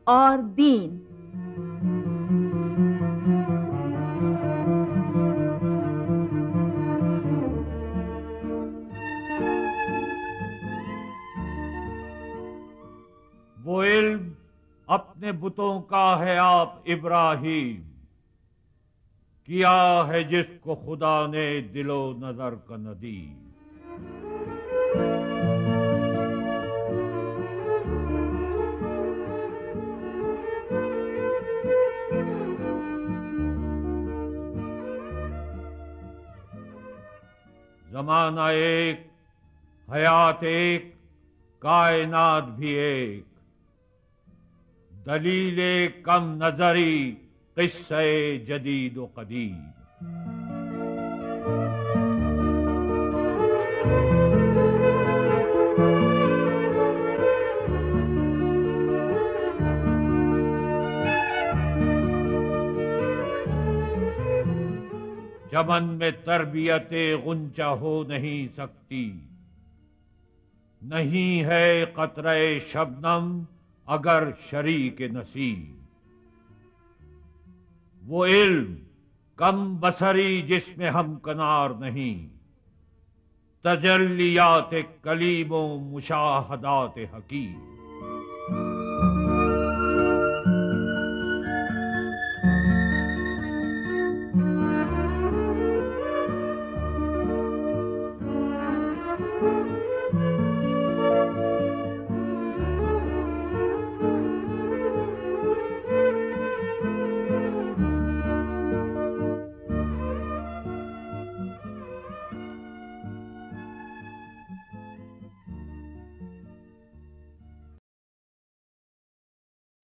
और दीन। वो इल्म अपने बुतों का है आप इब्राहिम, किया है जिसको खुदा ने दिलो नजर का नदी। जमाना एक, हयात एक, कायनात भी एक, दलीले कम नजरी, किस्से जदीद व कदीम। चमन में तरबियते गुंचा हो नहीं सकती, नहीं है कतरे शबनम अगर शरीक नसीब। वो इल्म कम बसरी जिसमें हम कनार नहीं, तजल्लियात कलीमो मुशाहदात हकीम।